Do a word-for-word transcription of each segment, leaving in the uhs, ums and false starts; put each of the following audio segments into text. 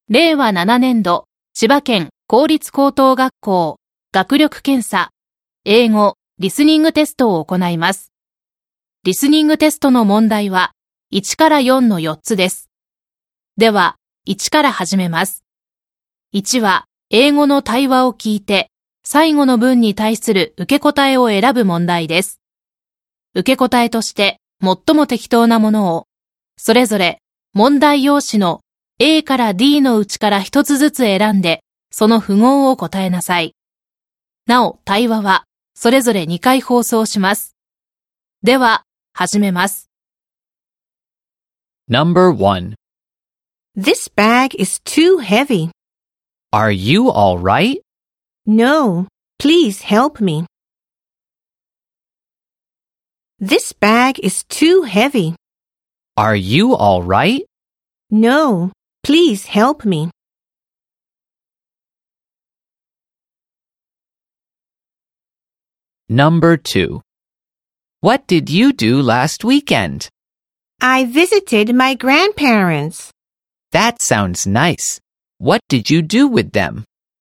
れいわななねんど、千葉県公立高等学校学力検査、英語、リスニングテストを行います。リスニングテストの問題はいちからよんのよっつです。では、いちから始めます。いちは、英語の対話を聞いて、最後の文に対する受け答えを選ぶ問題です。受け答えとして、最も適当なものを、それぞれ問題用紙の A から D のうちから一つずつ選んで、その符号を答えなさい。なお、対話は、それぞれにかい放送します。では、始めます。 Number one. This bag is too heavy. Are you all right? No, please help me. This bag is too heavy. Are you all right? No, please help me. Number two. What did you do last weekend? I visited my grandparents. That sounds nice. What did you do with them?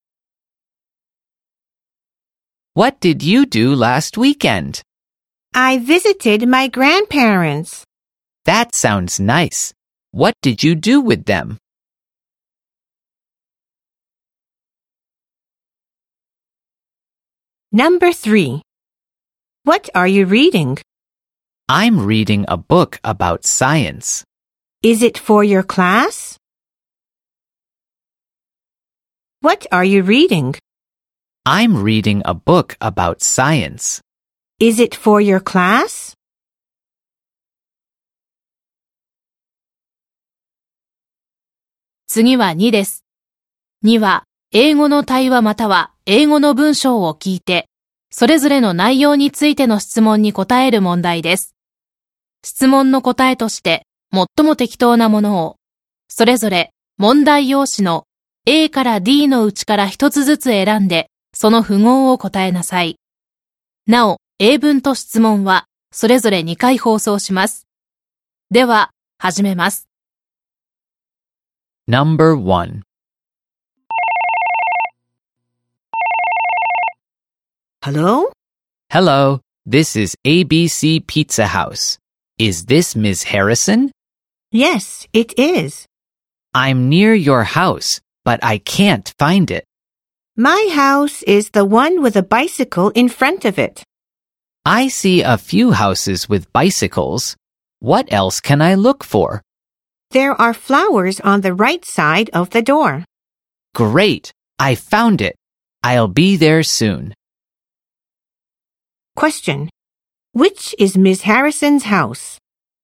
What did you do last weekend? I visited my grandparents. That sounds nice. What did you do with them? Number three. What are you reading? I'm reading a book about science. Is it for your class? What are you reading? I'm reading a book about science. Is it for your class? 次はにです。には、英語の対話または英語の文章を聞いて、それぞれの内容についての質問に答える問題です。質問の答えとして、最も適当なものを、それぞれ問題用紙の A から D のうちから一つずつ選んで、その符号を答えなさい。なお、英文と質問は、それぞれにかい放送します。では、始めます。 Number one. Hello? Hello, this is A B C Pizza House. Is this Miz Harrison? Yes, it is. I'm near your house, but I can't find it. My house is the one with a bicycle in front of it. I see a few houses with bicycles. What else can I look for? There are flowers on the right side of the door. Great! I found it. I'll be there soon. Question. Which is Miz Harrison's house?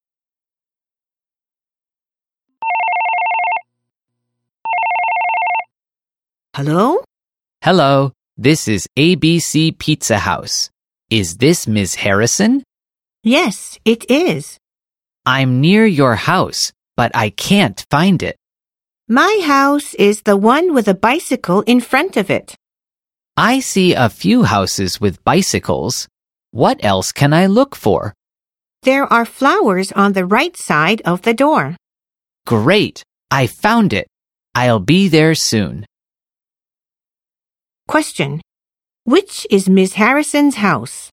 Hello? Hello, this is A B C Pizza House. Is this Miz Harrison? Yes, it is. I'm near your house, but I can't find it. My house is the one with a bicycle in front of it. I see a few houses with bicycles. What else can I look for? There are flowers on the right side of the door. Great! I found it. I'll be there soon. Question. Which is Miz Harrison's house?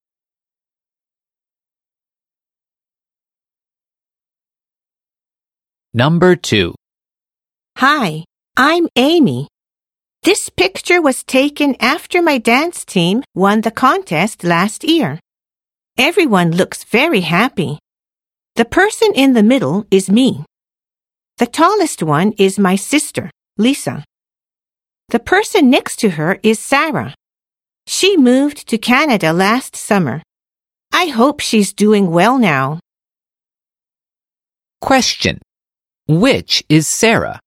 Number two. Hi, I'm Amy. This picture was taken after my dance team won the contest last year. Everyone looks very happy. The person in the middle is me. The tallest one is my sister, Lisa. The person next to her is Sarah. She moved to Canada last summer. I hope she's doing well now. Question. Which is Sarah?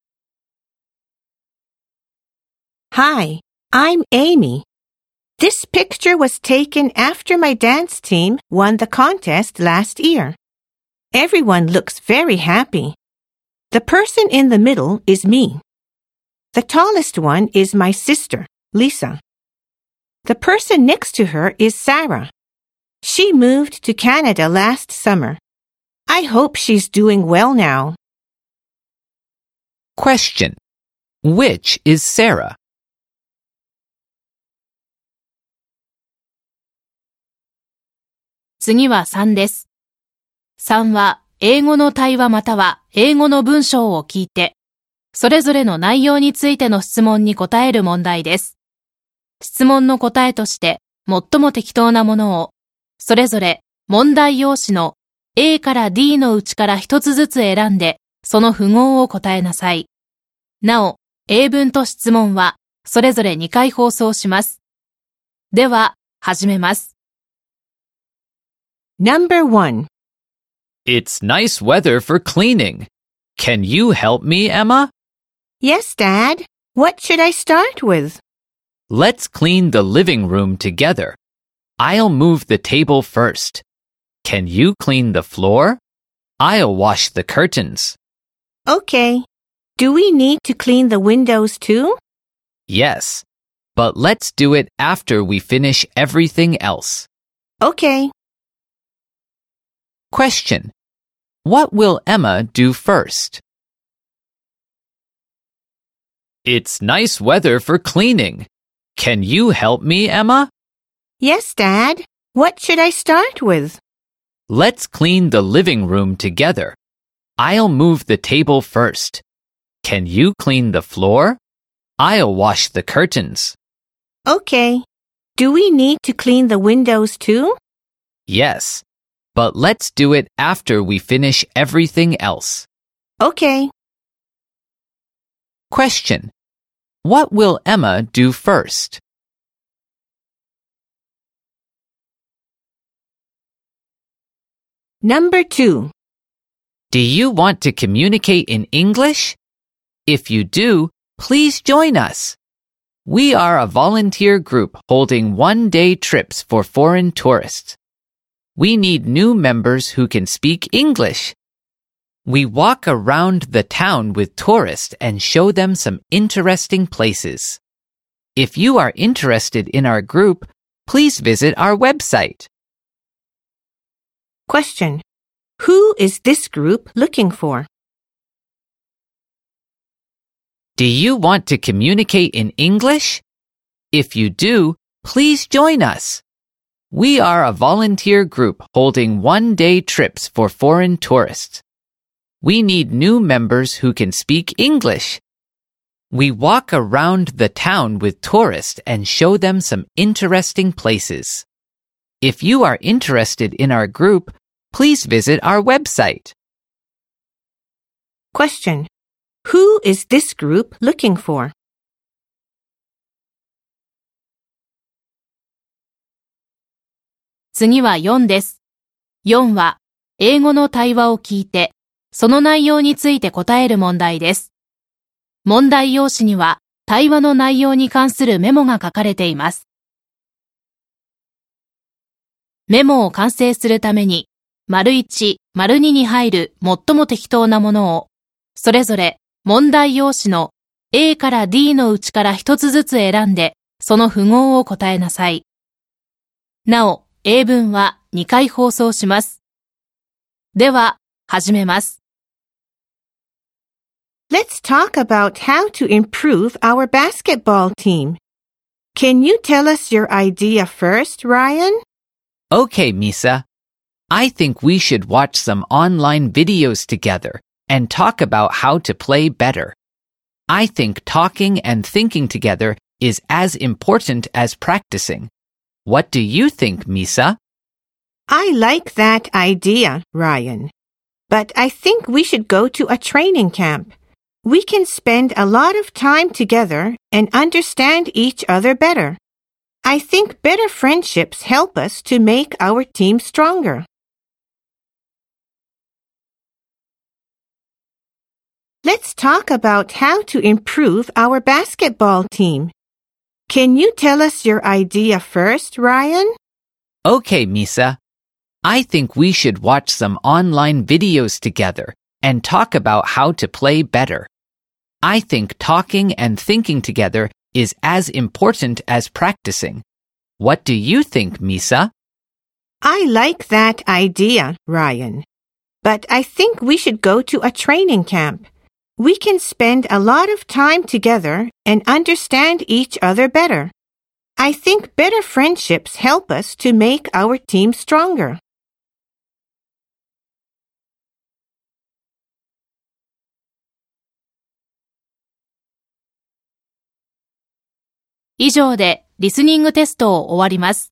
Hi, I'm Amy. This picture was taken after my dance team won the contest last year. Everyone looks very happy. The person in the middle is me. The tallest one is my sister, Lisa. The person next to her is Sarah. She moved to Canada last summer. I hope she's doing well now. Question. Which is Sarah? 次はさんです。さんは英語の対話または英語の文章を聞いて、それぞれの内容についての質問に答える問題です。質問の答えとして最も適当なものを、それぞれ問題用紙の A から D のうちから一つずつ選んで、その符号を答えなさい。なお、英文と質問はそれぞれにかい放送します。では、始めます。 Number one. It's nice weather for cleaning. Can you help me, Emma? Yes, Dad. What should I start with? Let's clean the living room together. I'll move the table first. Can you clean the floor? I'll wash the curtains. Okay. Do we need to clean the windows too? Yes, but let's do it after we finish everything else. Okay. Question. What will Emma do first? It's nice weather for cleaning. Can you help me, Emma? Yes, Dad. What should I start with? Let's clean the living room together. I'll move the table first. Can you clean the floor? I'll wash the curtains. Okay. Do we need to clean the windows too? Yes, but let's do it after we finish everything else. Okay. Question. What will Emma do first? Number two. Do you want to communicate in English? If you do, please join us. We are a volunteer group holding one-day trips for foreign tourists. We need new members who can speak English. We walk around the town with tourists and show them some interesting places. If you are interested in our group, please visit our website. Question. Who is this group looking for? Do you want to communicate in English? If you do, please join us. We are a volunteer group holding one-day trips for foreign tourists. We need new members who can speak English. We walk around the town with tourists and show them some interesting places. If you are interested in our group, please visit our website. Question. Who is this group looking for? 次はよんです。よんは英語の対話を聞いて、その内容について答える問題です。問題用紙には対話の内容に関するメモが書かれています。メモを完成するために、丸いち、丸にに入る最も適当なものを、それぞれ問題用紙の A から D のうちから一つずつ選んで、その符号を答えなさい。なお、英文はにかい放送します。では、始めます。 Let's talk about how to improve our basketball team. Can you tell us your idea first, Ryan? Okay, Misa. I think we should watch some online videos together and talk about how to play better. I think talking and thinking together is as important as practicing. What do you think, Misa? I like that idea, Ryan. But I think we should go to a training camp. We can spend a lot of time together and understand each other better. I think better friendships help us to make our team stronger. Let's talk about how to improve our basketball team. Can you tell us your idea first, Ryan? Okay, Misa. I think we should watch some online videos together and talk about how to play better. I think talking and thinking together is as important as practicing. What do you think, Misa? I like that idea, Ryan. But I think we should go to a training camp. we can spend a lot of time together and understand each other better. I think better friendships help us to make our team stronger. 以上でリスニングテストを終わります。